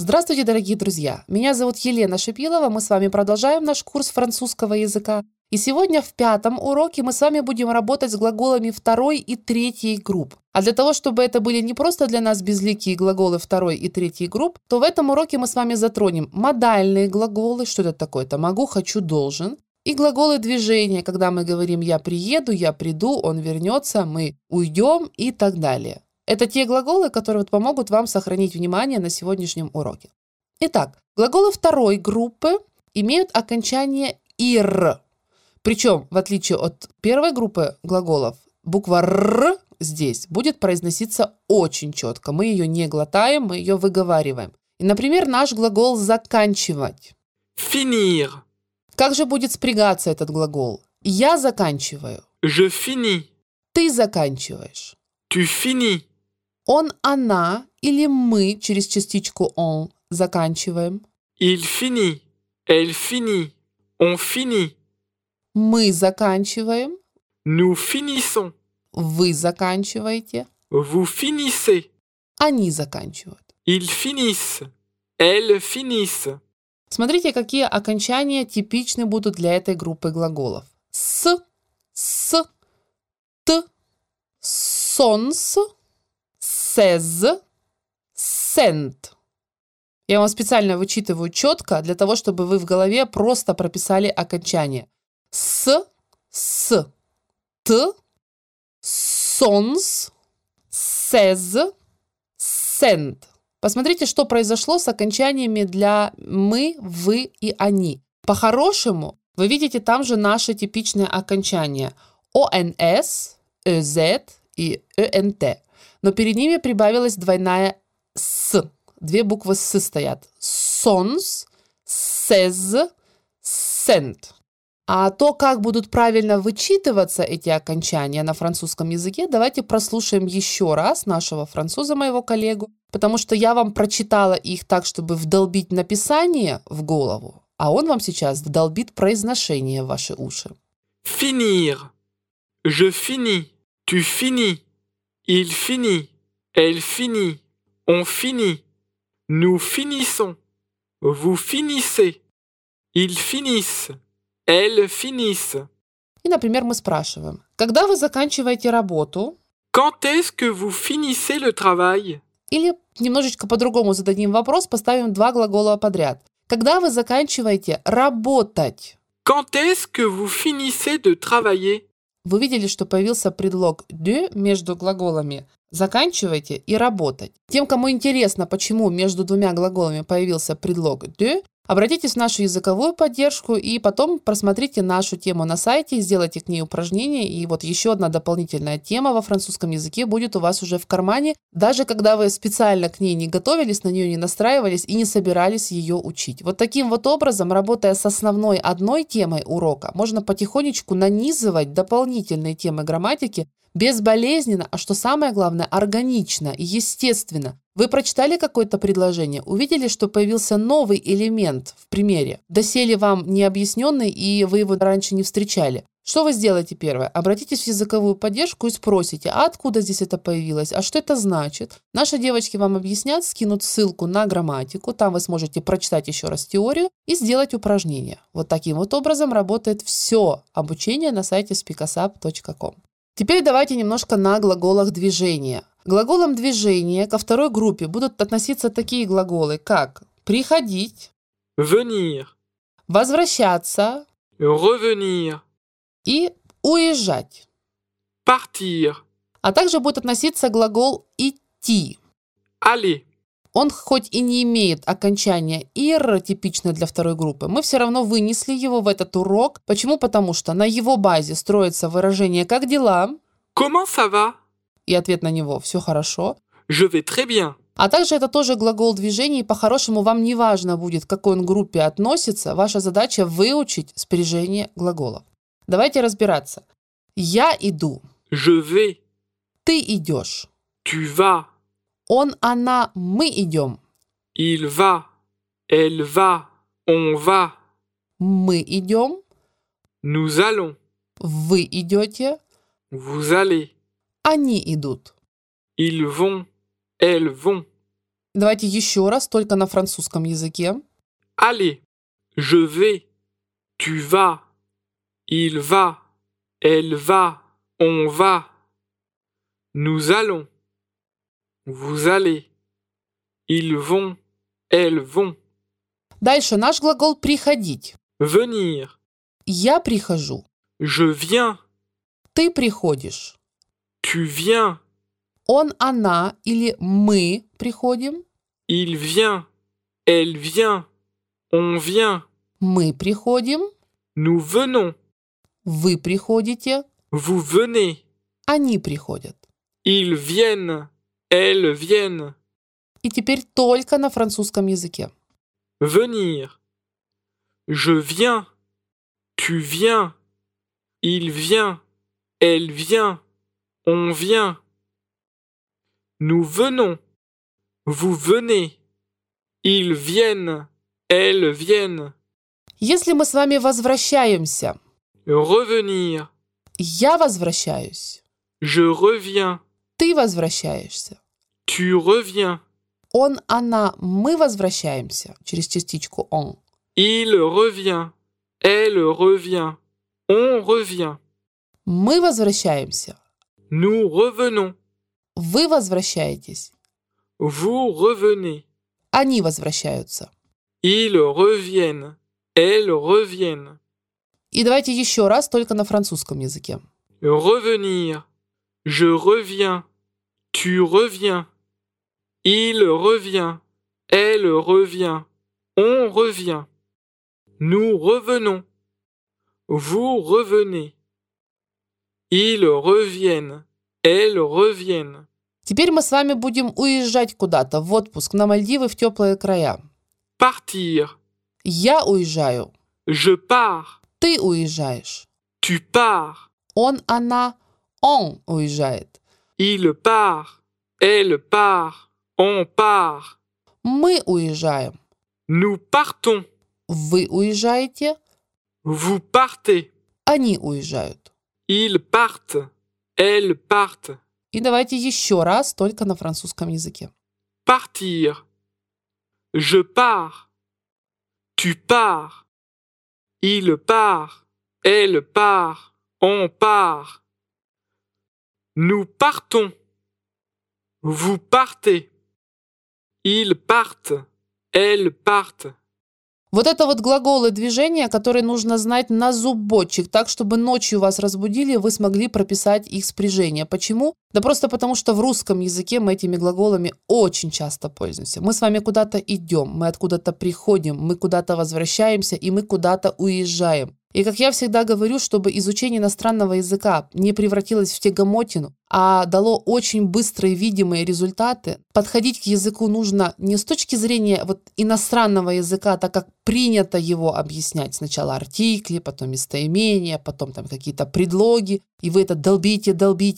Здравствуйте, дорогие друзья! Меня зовут Елена Шипилова, мы с вами продолжаем наш курс французского языка. И сегодня в 5-м уроке мы с вами будем работать с глаголами 2 и 3 групп. А для того, чтобы это были не просто для нас безликие глаголы 2 и 3 групп, то в этом уроке мы с вами затронем модальные глаголы, что это такое? Это могу, хочу, должен. И глаголы движения, когда мы говорим «я приеду», «я приду», «он вернется», «мы уйдем» и так далее. Это те глаголы, которые помогут вам сохранить внимание на сегодняшнем уроке. Итак, глаголы 2 группы имеют окончание «ир». Причем, в отличие от 1 группы глаголов, буква «р» здесь будет произноситься очень четко. Мы ее не глотаем, мы ее выговариваем. И, например, наш глагол «заканчивать». Finir. Как же будет спрягаться этот глагол? Я заканчиваю. Je finis. Ты заканчиваешь. Tu finis. Он, она или мы через частичку «он» заканчиваем. Il finit. Elle finit. On finit. Мы заканчиваем. Nous finissons. Вы заканчиваете. Vous finissez. Они заканчивают. Ils finissent. Elles finissent. Смотрите, какие окончания типичны будут для этой группы глаголов. С, т, сонс, сез, сент. Я вам специально вычитываю четко, для того, чтобы вы в голове просто прописали окончание. С, т, сонс, сез, сент. Посмотрите, что произошло с окончаниями для «мы», «вы» и «они». По-хорошему, вы видите там же наши типичные окончания «онс», «өз» и «ент». Но перед ними прибавилась двойная «с». 2 буквы «с» стоят. «Сонс», «сез», «сент». А то, как будут правильно вычитываться эти окончания на французском языке, давайте прослушаем еще раз нашего француза, моего коллегу, потому что я вам прочитала их так, чтобы вдолбить написание в голову, а он вам сейчас вдолбит произношение в ваши уши. Finir. Je finis. Tu finis. Il finit. Elle finit. On finit. Nous finissons. Vous finissez. Ils finissent. Elles finissent. И, например, мы спрашиваем, когда вы заканчиваете работу? Quand est-ce que vous finissez le travail? Или немножечко по-другому зададим вопрос, поставим 2 глагола подряд. Когда вы заканчиваете работать? Quand est-ce que vous finissez de travailler? Вы видели, что появился предлог «de» между глаголами «заканчивайте» и «работать». Тем, кому интересно, почему между 2 глаголами появился предлог «de», обратитесь в нашу языковую поддержку и потом просмотрите нашу тему на сайте, сделайте к ней упражнения. И вот еще одна дополнительная тема во французском языке будет у вас уже в кармане, даже когда вы специально к ней не готовились, на нее не настраивались и не собирались ее учить. Вот таким вот образом, работая с основной одной темой урока, можно потихонечку нанизывать дополнительные темы грамматики безболезненно, а что самое главное, органично и естественно. Вы прочитали какое-то предложение, увидели, что появился новый элемент в примере, доселе вам не объясненный, и вы его раньше не встречали. Что вы сделаете первое? Обратитесь в языковую поддержку и спросите, а откуда здесь это появилось, а что это значит? Наши девочки вам объяснят, скинут ссылку на грамматику, там вы сможете прочитать еще раз теорию и сделать упражнение. Вот таким вот образом работает все обучение на сайте speakup.com. Теперь давайте немножко на глаголах движения. Глаголом движения ко 2 группе будут относиться такие глаголы, как приходить, Venir. возвращаться Revenir. и уезжать. Partir. А также будет относиться глагол идти. Aller. Он хоть и не имеет окончания «ир», типично для 2 группы, мы все равно вынесли его в этот урок. Почему? Потому что на его базе строится выражение «как дела?» Comment ça va? и ответ на него «все хорошо». Je vais très bien. А также это тоже глагол движения, и по-хорошему вам не важно будет, к какой он группе относится, ваша задача выучить спряжение глаголов. Давайте разбираться. Я иду. Je vais. Ты идешь. Tu vas. Он, она, мы идем. Il va. Elle va. On va. Мы идем. Nous allons. Вы идете. Vous allez. Они идут. Ils vont. Elles vont. Давайте еще раз, только на французском языке. Allez, je vais, tu vas, il va, elle va, on va. Nous allons, vous allez, ils vont, elles vont. Дальше наш глагол «приходить». Venir, Я прихожу. je viens, Ты приходишь. tu viens, Он, она или мы приходим. il vient, elle vient, on vient. Мы приходим. Nous venons, Вы приходите. vous venez. Они приходят. Ils viennent, elles viennent. И теперь только на французском языке. Venir, je viens, tu viens, il vient, elle vient, on vient. Nous venons, vous venez, ils viennent, elles viennent. Если мы с вами возвращаемся, Revenir, я возвращаюсь, je reviens, ты возвращаешься. tu reviens, Он, она, мы возвращаемся через частичку он. il revient, elle revient, on revient. Мы возвращаемся. Nous revenons, Вы возвращаетесь. vous revenez. Они возвращаются. Ils reviennent, elles reviennent. И давайте еще раз, только на французском языке. Revenir, je reviens, tu reviens. Il revient, elle revient, on revient. Nous revenons, vous revenez. Ils reviennent, elles reviennent. Теперь мы с вами будем уезжать куда-то, в отпуск, на Мальдивы, в теплые края. Partir, Я уезжаю. je pars, Ты уезжаешь. tu pars. Он, она, он уезжает. Il part, elle part, on part. Мы уезжаем. Nous partons, Вы уезжаете. vous partez. Они уезжают. Ils partent, elles partent. И давайте еще раз, только на французском языке. Partir, je pars, tu pars. Il part, elle part, on part. Nous partons, vous partez. Ils partent, elles partent. Вот это вот глаголы движения, которые нужно знать на зубочек, так, чтобы ночью вас разбудили, и вы смогли прописать их спряжение. Почему? Да просто потому, что в русском языке мы этими глаголами очень часто пользуемся. Мы с вами куда-то идем, мы откуда-то приходим, мы куда-то возвращаемся, и мы куда-то уезжаем. И как я всегда говорю, чтобы изучение иностранного языка не превратилось в тягомотину, а дало очень быстрые видимые результаты, подходить к языку нужно не с точки зрения вот иностранного языка, так как принято его объяснять. Сначала артикли, потом местоимения, потом там какие-то предлоги, и вы это долбите,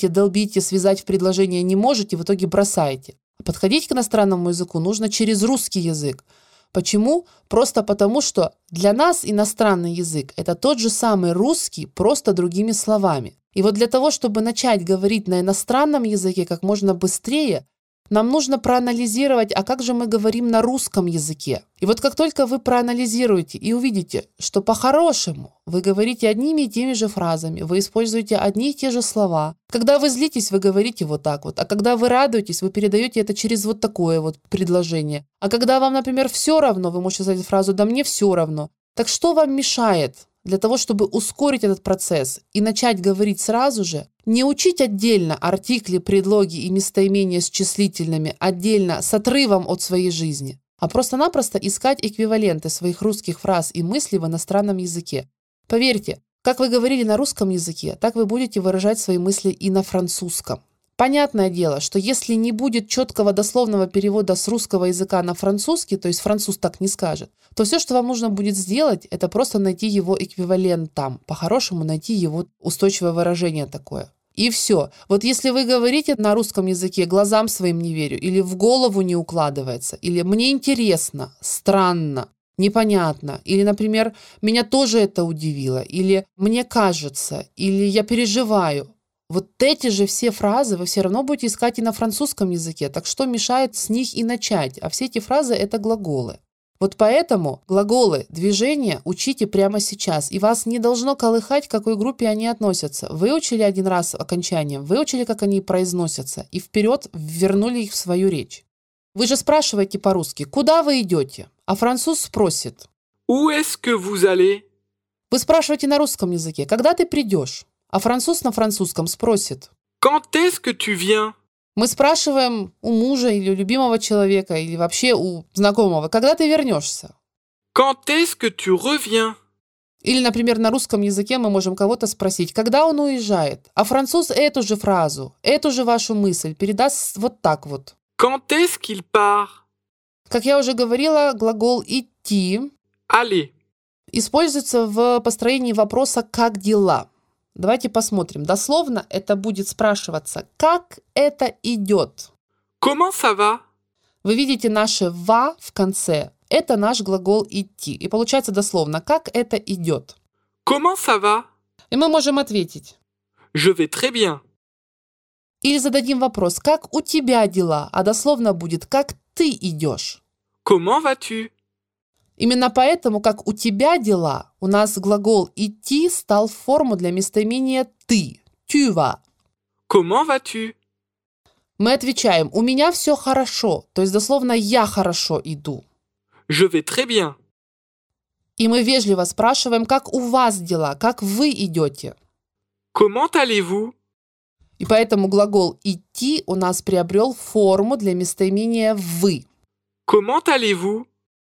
связать в предложение не можете, в итоге бросаете. Подходить к иностранному языку нужно через русский язык. Почему? Просто потому, что для нас иностранный язык – это тот же самый русский, просто другими словами. И вот для того, чтобы начать говорить на иностранном языке как можно быстрее, нам нужно проанализировать, а как же мы говорим на русском языке. И вот как только вы проанализируете и увидите, что по-хорошему вы говорите одними и теми же фразами, вы используете одни и те же слова. Когда вы злитесь, вы говорите вот так вот, а когда вы радуетесь, вы передаете это через вот такое вот предложение. А когда вам, например, все равно, вы можете сказать фразу «да мне все равно». Так что вам мешает для того, чтобы ускорить этот процесс и начать говорить сразу же, не учить отдельно артикли, предлоги и местоимения с числительными отдельно с отрывом от своей жизни, а просто-напросто искать эквиваленты своих русских фраз и мыслей в иностранном языке. Поверьте, как вы говорили на русском языке, так вы будете выражать свои мысли и на французском. Понятное дело, что если не будет четкого дословного перевода с русского языка на французский, то есть француз так не скажет, то все, что вам нужно будет сделать, это просто найти его эквивалент там. По-хорошему найти его устойчивое выражение такое. И все. Вот если вы говорите на русском языке «глазам своим не верю», или «в голову не укладывается», или «мне интересно», «странно», «непонятно», или, например, «меня тоже это удивило», или «мне кажется», или «я переживаю», Вот эти же все фразы вы все равно будете искать и на французском языке, так что мешает с них и начать? А все эти фразы – это глаголы. Вот поэтому глаголы движения учите прямо сейчас, и вас не должно колыхать, к какой группе они относятся. Выучили один раз окончание, выучили, как они произносятся, и вперед вернули их в свою речь. Вы же спрашиваете по-русски, куда вы идете? А француз спросит. Où est-ce que vous allez? Вы спрашиваете на русском языке, когда ты придешь? А француз на французском спросит. Quand est-ce que tu viens? Мы спрашиваем у мужа или у любимого человека, или вообще у знакомого, когда ты вернешься? Quand est-ce que tu reviens? Или, например, на русском языке мы можем кого-то спросить, когда он уезжает? А француз эту же фразу, эту же вашу мысль передаст вот так вот. Quand est-ce qu'il part? Как я уже говорила, глагол «идти» Aller. используется в построении вопроса «как дела?». Давайте посмотрим. Дословно это будет спрашиваться «как это идет?». Comment ça va? Вы видите наше «ва» в конце. Это наш глагол «идти». И получается дословно «как это идет?». Comment ça va? И мы можем ответить. Je vais très bien. Или зададим вопрос «как у тебя дела?», а дословно будет «как ты идешь?». Comment vas-tu? Именно поэтому, как у тебя дела, у нас глагол «идти» стал в форму для местоимения «ты». Tu vas. Comment vas-tu? Мы отвечаем «у меня все хорошо», то есть дословно «я хорошо иду». Je vais très bien. И мы вежливо спрашиваем «как у вас дела?», «как вы идете?». Comment allez-vous? И поэтому глагол «идти» у нас приобрел форму для местоимения «вы». Comment allez-vous?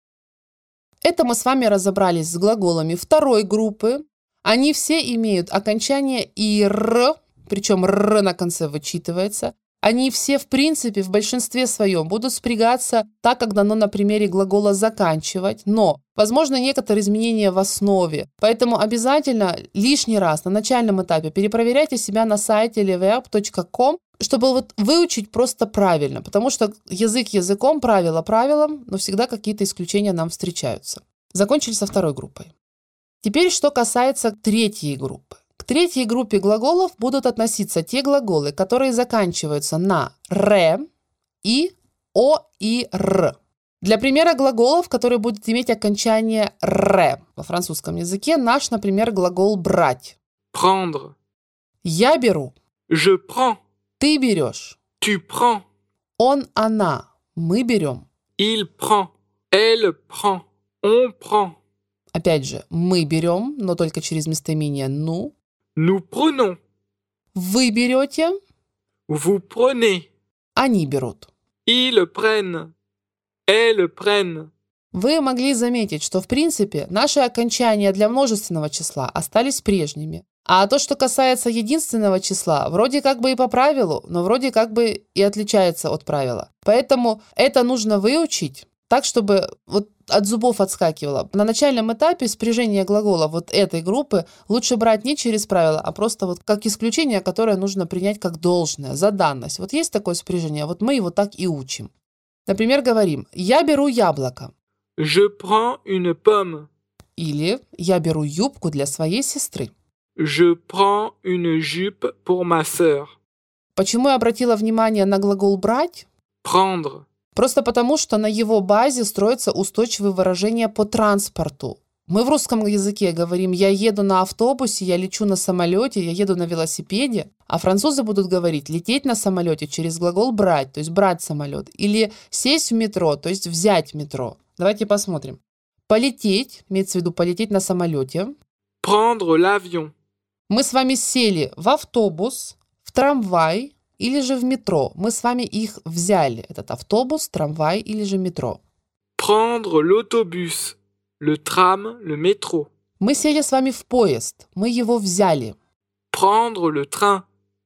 Это мы с вами разобрались с глаголами второй группы. Они все имеют окончание «ир», причем «р» на конце вычитывается. Они все, в принципе, в большинстве своем будут спрягаться так, как дано на примере глагола «заканчивать», но возможно некоторые изменения в основе. Поэтому обязательно лишний раз на начальном этапе перепроверяйте себя на сайте leverb.com, чтобы вот выучить просто правильно, потому что язык языком, правило правилом, но всегда какие-то исключения нам встречаются. Закончили со второй группой. Теперь, что касается третьей группы. К третьей группе глаголов будут относиться те глаголы, которые заканчиваются на «ре» и «о» и «р». Для примера глаголов, которые будут иметь окончание «ре» во французском языке, наш, например, глагол «брать». Prendre. Я беру. Je prends. Ты берешь. Tu prends. Он, она. Мы берем. Il prend. Elle prend. On prend. Опять же, мы берем, но только через местоимение «ну». Nous prenons. Вы берете. Vous prenez. Они берут. Ils prennent. Elles prennent. Вы могли заметить, что в принципе наши окончания для множественного числа остались прежними. А то, что касается единственного числа, вроде как бы и по правилу, но вроде как бы и отличается от правила. Поэтому это нужно выучить так, чтобы вот от зубов отскакивало. На начальном этапе спряжения глагола вот этой группы лучше брать не через правило, а просто вот как исключение, которое нужно принять как должное, за данность. Вот есть такое спряжение, вот мы его так и учим. Например, говорим «я беру яблоко». Je prends une pomme. Или «я беру юбку для своей сестры». Je prends une jupe pour ma sœur. Почему я обратила внимание на глагол «брать»? Prendre. Просто потому, что на его базе строятся устойчивые выражения по транспорту. Мы в русском языке говорим «я еду на автобусе», «я лечу на самолете», «я еду на велосипеде», а французы будут говорить «лететь на самолете» через глагол «брать», то есть «брать самолет», или «сесть в метро», то есть «взять метро». Давайте посмотрим. Полететь, имеется в виду полететь на самолете. Prendre l'avion. Мы с вами сели в автобус, в трамвай или же в метро. Мы с вами их взяли. Этот автобус, трамвай или же метро. Prendre l'autobus. Le tram, le métro. Мы сели с вами в поезд. Мы его взяли. Prendre le train.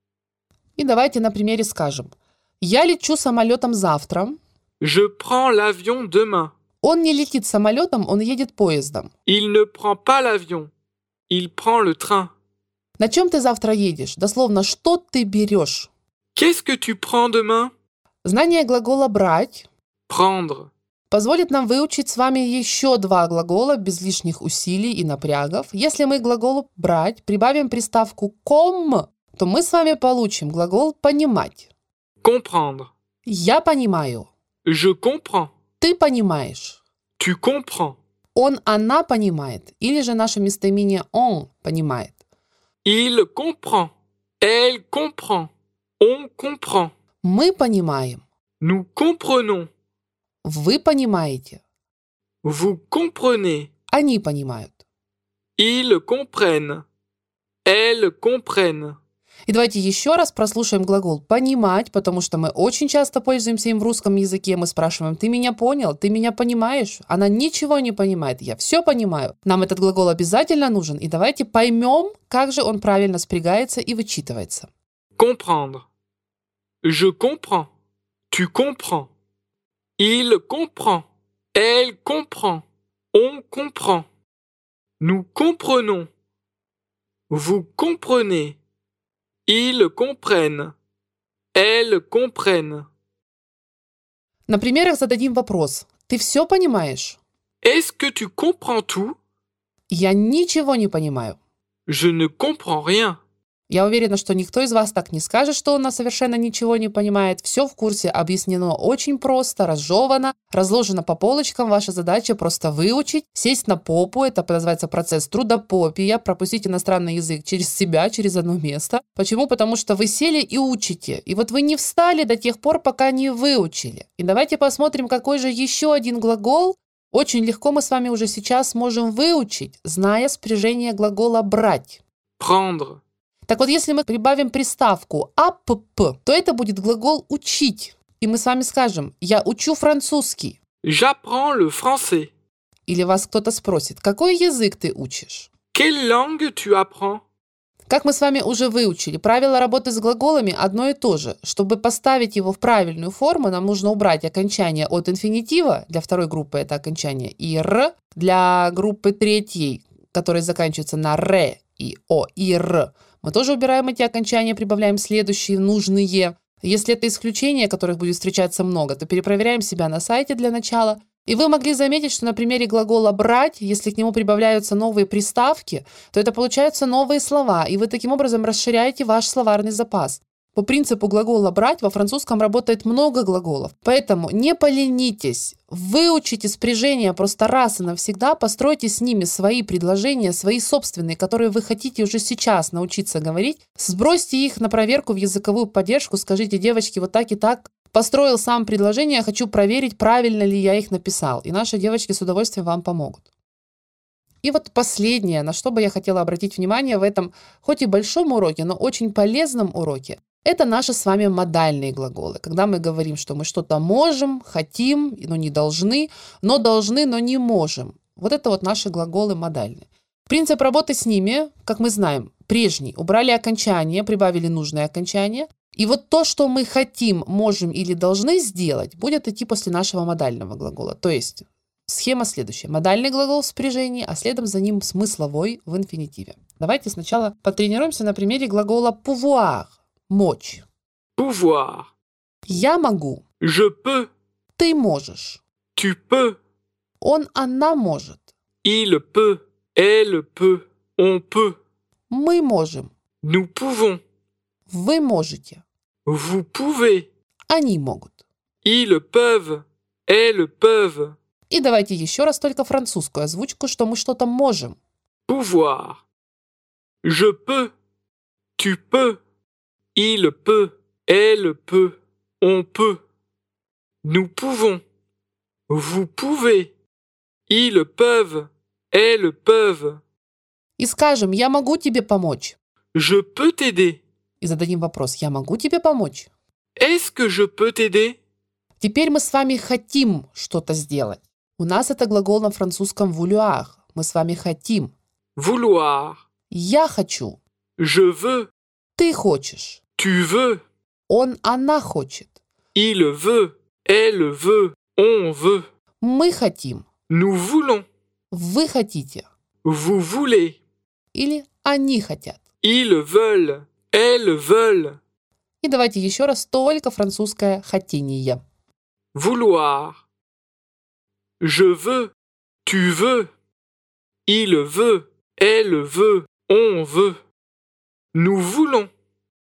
И давайте на примере скажем. Я лечу самолетом завтра. Je prends l'avion demain. Он не летит самолетом, он едет поездом. Il ne prend pas l'avion. Il prend le train. На чем ты завтра едешь? Дословно, что ты берешь? Qu'est-ce que tu prends demain? Знание глагола «брать» Prendre. позволит нам выучить с вами еще два глагола без лишних усилий и напрягов. Если мы к глаголу «брать» прибавим приставку «ком», то мы с вами получим глагол «понимать». comprendre, Я понимаю. je comprends, Ты понимаешь. tu comprends, Он, она понимает. Или же наше местоимение «он» понимает. il comprend, elle comprend, on comprend, Мы понимаем. nous comprenons, Вы понимаете. vous comprenez, Они понимают. ils comprennent, elles comprennent. И давайте еще раз прослушаем глагол «понимать», потому что мы очень часто пользуемся им в русском языке. Мы спрашиваем: «Ты меня понял? Ты меня понимаешь?» Она ничего не понимает. Я все понимаю. Нам этот глагол обязательно нужен. И давайте поймем, как же он правильно спрягается и вычитывается. Comprendre. Je comprends. Tu comprends. Il comprend. Elle comprend. On comprend. Nous comprenons. Vous comprenez. Ils comprennent. Elles comprennent. На примерах зададим вопрос. Ты все понимаешь? Est-ce que tu comprends tout? Я ничего не понимаю. Je ne comprends rien. Я уверена, что никто из вас так не скажет, что он совершенно ничего не понимает. Все в курсе объяснено очень просто, разжевано, разложено по полочкам. Ваша задача просто выучить, сесть на попу. Это называется процесс трудопопия. Пропустить иностранный язык через себя, через одно место. Почему? Потому что вы сели и учите. И вот вы не встали до тех пор, пока не выучили. И давайте посмотрим, какой же еще один глагол очень легко мы с вами уже сейчас можем выучить, зная спряжение глагола «брать». Prendre. Так вот, если мы прибавим приставку «апп», то это будет глагол «учить». И мы с вами скажем: «Я учу французский». J'apprends le français. Или вас кто-то спросит: «Какой язык ты учишь?» Quelle langue tu apprends? Как мы с вами уже выучили, правило работы с глаголами одно и то же. Чтобы поставить его в правильную форму, нам нужно убрать окончание от инфинитива, для второй группы это окончание «ир», для группы третьей, которая заканчивается на «ре» и «о», «ир», мы тоже убираем эти окончания, прибавляем следующие нужные. Если это исключения, которых будет встречаться много, то перепроверяем себя на сайте для начала. И вы могли заметить, что на примере глагола «брать», если к нему прибавляются новые приставки, то это получаются новые слова, и вы таким образом расширяете ваш словарный запас. По принципу глагола «брать» во французском работает много глаголов. Поэтому не поленитесь, выучите спряжение просто раз и навсегда, постройте с ними свои предложения, свои собственные, которые вы хотите уже сейчас научиться говорить. Сбросьте их на проверку в языковую поддержку, скажите: «Девочки, вот так и так построил сам предложение, хочу проверить, правильно ли я их написал». И наши девочки с удовольствием вам помогут. И вот последнее, на что бы я хотела обратить внимание в этом, хоть и большом уроке, но очень полезном уроке, это наши с вами модальные глаголы. Когда мы говорим, что мы что-то можем, хотим, но не должны, но не можем. Вот это вот наши глаголы модальные. Принцип работы с ними, как мы знаем, прежний. Убрали окончание, прибавили нужное окончание. И вот то, что мы хотим, можем или должны сделать, будет идти после нашего модального глагола. То есть схема следующая. Модальный глагол в спряжении, а следом за ним смысловой в инфинитиве. Давайте сначала потренируемся на примере глагола pouvoir. Мочь. Pouvoir. Я могу. Je peux. Ты можешь. Tu peux. Он, она может. Il peut. Elle peut. On peut. Мы можем. Nous pouvons. Вы можете. Vous pouvez. Они могут. Ils peuvent. Elles peuvent. И давайте еще раз только французскую озвучку, что мы что-то можем. Pouvoir. Je peux. Tu peux. Il peut. Elle peut. On peut. Nous pouvons. Vous pouvez. Ils peuvent. Elles peuvent. И скажем: «Я могу тебе помочь». Je peux t'aider. И зададим вопрос: «Я могу тебе помочь?» Est-ce que je peux t'aider? Теперь мы с вами хотим что-то сделать. У нас это глагол на французском vouloir. Мы с вами хотим. Vouloir. Я хочу. Je veux. Ты хочешь. Tu veux. Он, она хочет. Il veut. Elle veut. On veut. Мы хотим. Nous voulons. Вы хотите. Vous voulez. Или они хотят. Ils veulent. Elles veulent. И давайте еще раз только французское хотение. Vouloir. Je veux. Tu veux. Il veut. Elle veut. On veut. Nous voulons.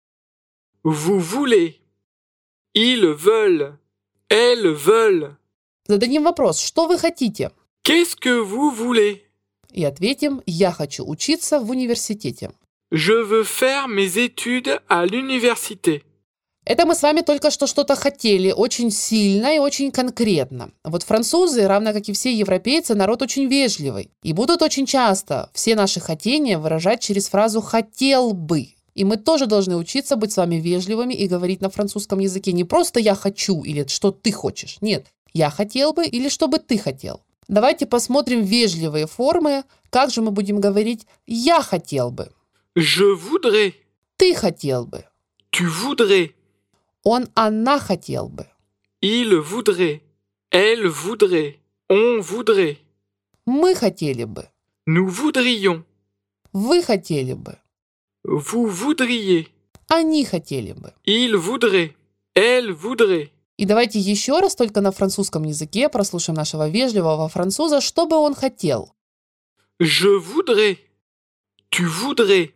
Vous voulez. Ils veulent. Elles veulent. Зададим вопрос, что вы хотите? Qu'est-ce que vous voulez? И ответим, я хочу учиться в университете. Je veux faire mes études à l'université. Это мы с вами только что что-то хотели очень сильно и очень конкретно. Вот французы, равно как и все европейцы, народ очень вежливый. И будут очень часто все наши хотения выражать через фразу «хотел бы». И мы тоже должны учиться быть с вами вежливыми и говорить на французском языке не просто «я хочу» или «что ты хочешь». Нет, «я хотел бы» или «что бы ты хотел». Давайте посмотрим вежливые формы. Как же мы будем говорить «я хотел бы», Je voudrais. «ты хотел бы», Tu voudrais. она хотел бы, Il voudrait. Elle voudrait. On voudrait. мы хотели бы, Nous voudrions. вы хотели бы, Vous voudriez. они хотели бы. Il voudrait. Elle voudrait. И давайте еще раз только на французском языке прослушаем нашего вежливого француза, что бы он хотел. Je voudrais. Tu voudrais.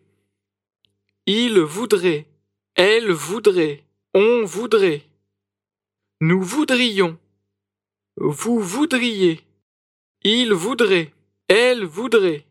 Il voudrait. Elle voudrait. On voudrait. Nous voudrions. Vous voudriez. Il voudrait. Elle voudrait.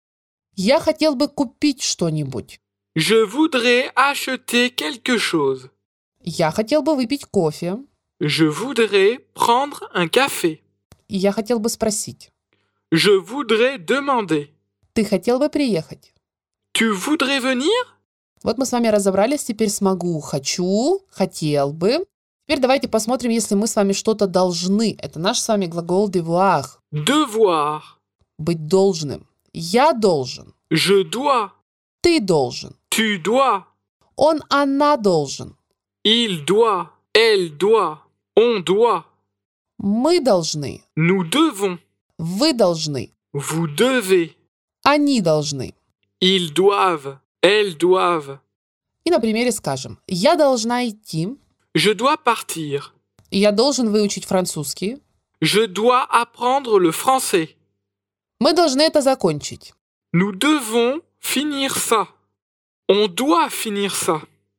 Я хотел бы купить что-нибудь. Je voudrais acheter quelque chose. Я хотел бы выпить кофе. Je voudrais prendre un café. И я хотел бы спросить. Je voudrais demander. Ты хотел бы приехать? Tu voudrais venir? Вот мы с вами разобрались теперь с могу, хочу, хотел бы. Теперь давайте посмотрим, если мы с вами что-то должны. Это наш с вами глагол devoir. Devoir. Быть должным. Я должен. Je dois. Ты должен. Tu dois. Она должен. Il doit. Elle doit. On doit. Мы должны. Nous devons. Вы должны. Vous devez. Они должны. Ils doivent. Elles doivent. И на примере скажем. Я должна идти. Je dois partir. И я должен выучить французский. Je dois apprendre le français. Мы должны это закончить. Nous devons finir ça. On doit finir ça.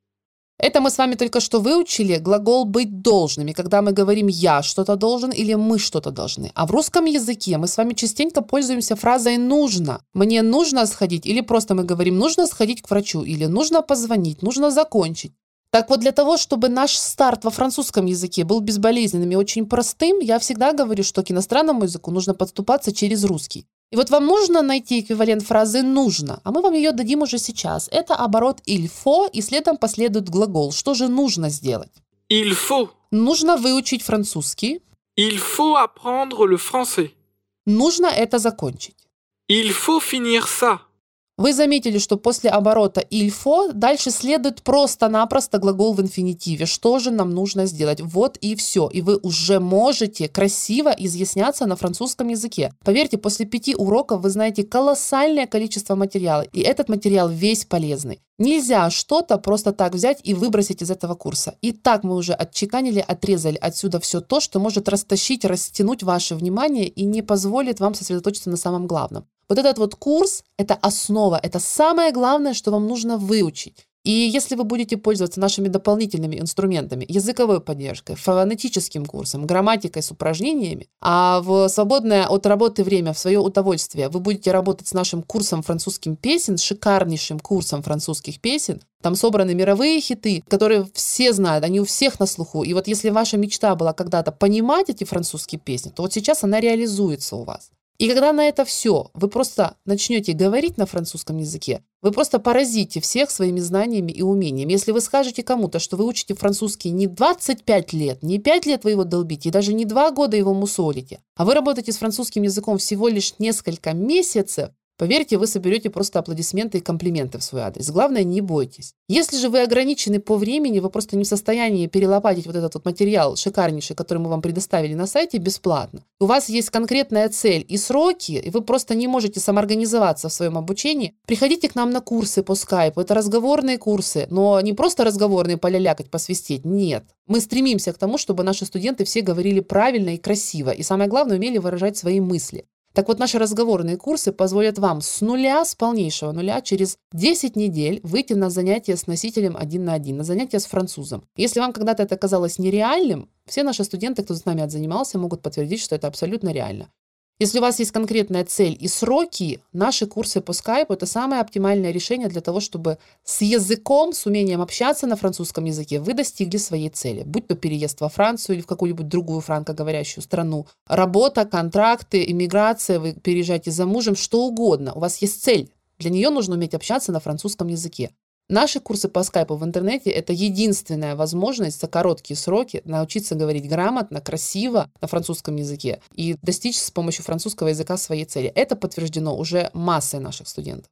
Это мы с вами только что выучили глагол «быть должными», когда мы говорим «я что-то должен» или «мы что-то должны». А в русском языке мы с вами частенько пользуемся фразой «нужно». «Мне нужно сходить» или просто мы говорим «нужно сходить к врачу» или «нужно позвонить», «нужно закончить». Так вот, для того, чтобы наш старт во французском языке был безболезненным и очень простым, я всегда говорю, что к иностранному языку нужно подступаться через русский. И вот вам нужно найти эквивалент фразы «нужно», а мы вам ее дадим уже сейчас. Это оборот «il faut», и следом последует глагол. Что же нужно сделать? Il faut. Нужно выучить французский. Il faut apprendre le français. Нужно это закончить. Il faut finir ça. Вы заметили, что после оборота «il faut» дальше следует просто-напросто глагол в инфинитиве. Что же нам нужно сделать? Вот и все. И вы уже можете красиво изъясняться на французском языке. Поверьте, после 5 уроков вы знаете колоссальное количество материала. И этот материал весь полезный. Нельзя что-то просто так взять и выбросить из этого курса. И так мы уже отчеканили, отрезали отсюда все то, что может растащить, растянуть ваше внимание и не позволит вам сосредоточиться на самом главном. Вот этот вот курс – это основа, это самое главное, что вам нужно выучить. И если вы будете пользоваться нашими дополнительными инструментами, языковой поддержкой, фонетическим курсом, грамматикой с упражнениями, а в свободное от работы время, в свое удовольствие, вы будете работать с нашим курсом французских песен, шикарнейшим курсом французских песен. Там собраны мировые хиты, которые все знают, они у всех на слуху. И вот если ваша мечта была когда-то понимать эти французские песни, то вот сейчас она реализуется у вас. И когда на это все вы просто начнете говорить на французском языке, вы просто поразите всех своими знаниями и умениями. Если вы скажете кому-то, что вы учите французский не 25 лет, не 5 лет вы его долбите, и даже не 2 года его мусолите, а вы работаете с французским языком всего лишь несколько месяцев, поверьте, вы соберете просто аплодисменты и комплименты в свой адрес. Главное, не бойтесь. Если же вы ограничены по времени, вы просто не в состоянии перелопатить вот этот вот материал шикарнейший, который мы вам предоставили на сайте бесплатно. У вас есть конкретная цель и сроки, и вы просто не можете самоорганизоваться в своем обучении, приходите к нам на курсы по скайпу. Это разговорные курсы, но не просто разговорные полялякать, посвистеть. Нет. Мы стремимся к тому, чтобы наши студенты все говорили правильно и красиво, и самое главное, умели выражать свои мысли. Так вот, наши разговорные курсы позволят вам с нуля, с полнейшего нуля, через 10 недель выйти на занятия с носителем 1 на 1, на занятия с французом. Если вам когда-то это казалось нереальным, все наши студенты, кто с нами отзанимался, могут подтвердить, что это абсолютно реально. Если у вас есть конкретная цель и сроки, наши курсы по скайпу – это самое оптимальное решение для того, чтобы с языком, с умением общаться на французском языке вы достигли своей цели. Будь то переезд во Францию или в какую-нибудь другую франкоговорящую страну, работа, контракты, иммиграция, вы переезжаете за мужем, что угодно. У вас есть цель. Для нее нужно уметь общаться на французском языке. Наши курсы по скайпу в интернете – это единственная возможность за короткие сроки научиться говорить грамотно, красиво на французском языке и достичь с помощью французского языка своей цели. Это подтверждено уже массой наших студентов.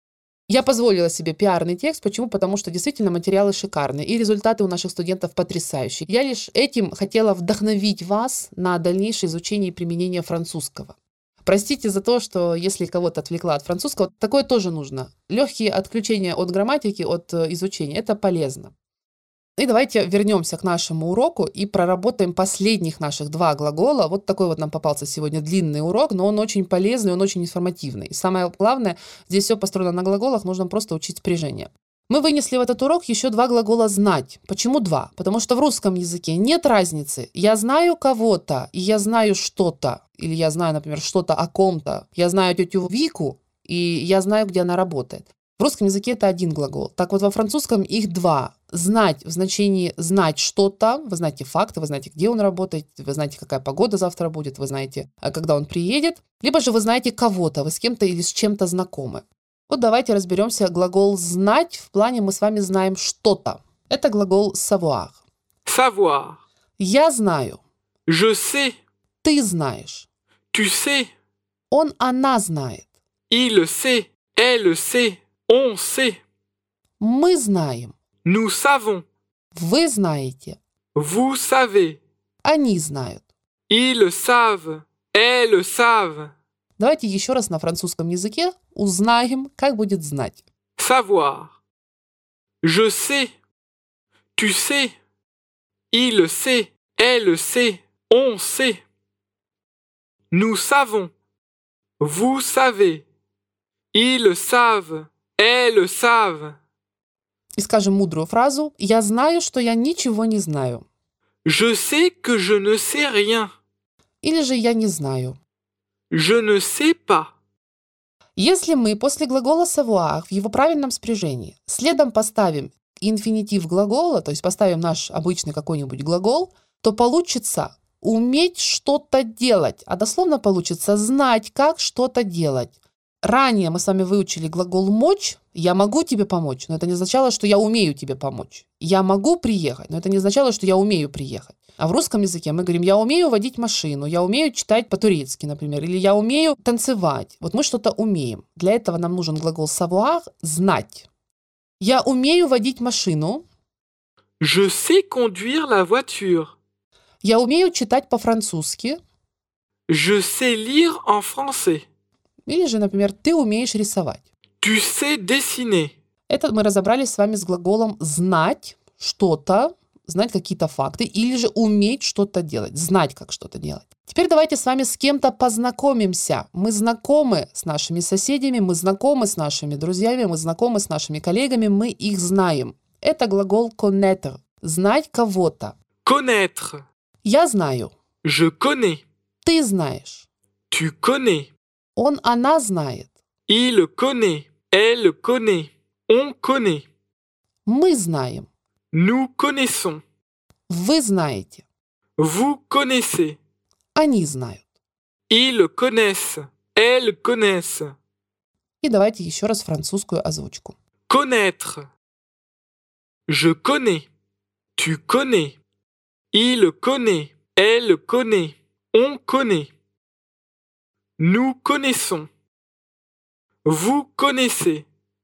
Я позволила себе пиарный текст. Почему? Потому что действительно материалы шикарные и результаты у наших студентов потрясающие. Я лишь этим хотела вдохновить вас на дальнейшее изучение и применение французского. Простите за то, что если кого-то отвлекла от французского, такое тоже нужно. Легкие отключения от грамматики, от изучения – это полезно. И давайте вернемся к нашему уроку и проработаем последних наших 2 глагола. Вот такой вот нам попался сегодня длинный урок, но он очень полезный, он очень информативный. И самое главное, здесь все построено на глаголах, нужно просто учить спряжение. Мы вынесли в этот урок еще 2 глагола «знать». Почему 2? Потому что в русском языке нет разницы. Я знаю кого-то, и я знаю что-то. Или я знаю, например, что-то о ком-то. Я знаю тетю Вику, и я знаю, где она работает. В русском языке это 1 глагол. Так вот, во французском их 2. Знать в значении знать что-то. Вы знаете факты, вы знаете, где он работает, вы знаете, какая погода завтра будет, вы знаете, когда он приедет. Либо же вы знаете кого-то, вы с кем-то или с чем-то знакомы. Вот давайте разберемся. Глагол «знать» в плане мы с вами знаем что-то. Это глагол «savoir». Savoir. Я знаю. Je sais. Ты знаешь. Tu sais. Он, она знает. Il sait. Elle sait. On sait. Мы знаем. Nous savons. Вы знаете. Vous savez. Они знают. Ils savent. Elles savent. Давайте еще раз на французском языке узнаем, как будет знать. Savoir. Je sais. Tu sais. Il sait. Elle sait. On sait. Nous savons. Vous savez. Ils savent. Elles savent. И скажем мудрую фразу «Я знаю, что я ничего не знаю». Je sais que je ne sais rien. Или же «Я не знаю». Je ne sais pas. Если мы после глагола savoir в его правильном спряжении следом поставим инфинитив глагола, то есть поставим наш обычный какой-нибудь глагол, то получится уметь что-то делать, а дословно получится знать, как что-то делать. Ранее мы с вами выучили глагол «мочь», «я могу тебе помочь», но это не означало, что я умею тебе помочь. «Я могу приехать», но это не означало, что я умею приехать. А в русском языке мы говорим «я умею водить машину», «я умею читать по-турецки», например, или «я умею танцевать». Вот мы что-то умеем. Для этого нам нужен глагол savoir – «знать». Я умею водить машину. Je sais conduire la voiture. Я умею читать по-французски. Je sais lire en français. Или же, например, ты умеешь рисовать. Tu sais dessiner. Это мы разобрались с вами с глаголом «знать» что-то, знать какие-то факты, или же уметь что-то делать, знать, как что-то делать. Теперь давайте с вами с кем-то познакомимся. Мы знакомы с нашими соседями, мы знакомы с нашими друзьями, мы знакомы с нашими коллегами, мы их знаем. Это глагол connaître, знать кого-то. Connaître. Я знаю. Je connais. Ты знаешь. Tu connais. Он, она знает. Il connaît. Elle connaît. On connaît. Мы знаем. Nous connaissons. Вы знаете. Vous connaissez. Они знают. Ils connaissent. Elles connaissent. И давайте еще раз французскую озвучку. Connaître. Je connais. Tu connais. Il connaît. Elle connaît. On connaît. Nous connaissons. Vous connaissez.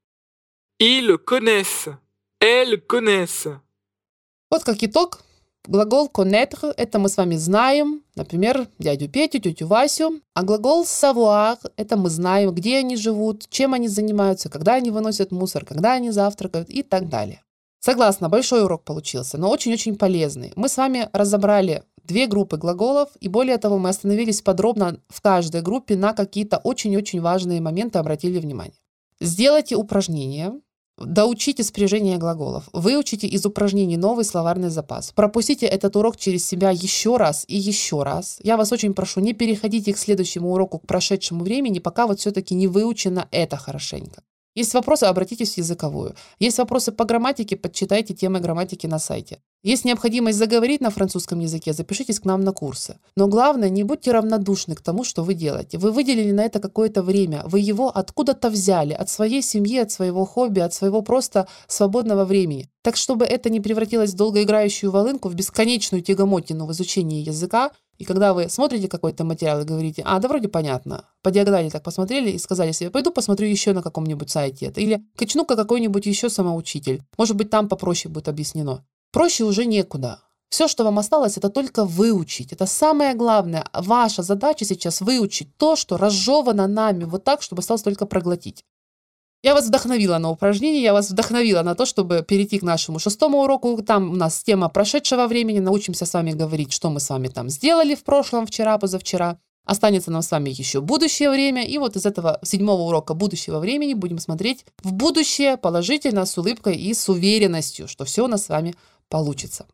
Ils connaissent. Elles connaissent. Вот как итог. Глагол connaître – это мы с вами знаем, например, дядю Петю, тетю Васю. А глагол savoir – это мы знаем, где они живут, чем они занимаются, когда они выносят мусор, когда они завтракают и так далее. Согласна, большой урок получился, но очень-очень полезный. Мы с вами разобрали 2 группы глаголов, и более того, мы остановились подробно в каждой группе на какие-то очень-очень важные моменты, обратили внимание. Сделайте упражнение, доучите спряжение глаголов, выучите из упражнений новый словарный запас, пропустите этот урок через себя еще раз и еще раз. Я вас очень прошу, не переходите к следующему уроку, к прошедшему времени, пока вот все-таки не выучено это хорошенько. Есть вопросы, обратитесь в языковую. Есть вопросы по грамматике, подчитайте темы грамматики на сайте. Есть необходимость заговорить на французском языке, запишитесь к нам на курсы. Но главное, не будьте равнодушны к тому, что вы делаете. Вы выделили на это какое-то время, вы его откуда-то взяли, от своей семьи, от своего хобби, от своего просто свободного времени. Так, чтобы это не превратилось в долгоиграющую волынку, в бесконечную тягомотину в изучении языка, и когда вы смотрите какой-то материал и говорите, да вроде понятно, по диагонали так посмотрели и сказали себе, пойду посмотрю еще на каком-нибудь сайте это, или качну-ка какой-нибудь еще самоучитель, может быть там попроще будет объяснено. Проще уже некуда. Все, что вам осталось, это только выучить. Это самое главное. Ваша задача сейчас выучить то, что разжевано нами вот так, чтобы осталось только проглотить. Я вас вдохновила на упражнение, я вас вдохновила на то, чтобы перейти к нашему 6-му уроку. Там у нас тема прошедшего времени. Научимся с вами говорить, что мы с вами там сделали в прошлом, вчера, позавчера. Останется нам с вами еще будущее время. И вот из этого 7-го урока будущего времени будем смотреть в будущее положительно, с улыбкой и с уверенностью, что все у нас с вами получится.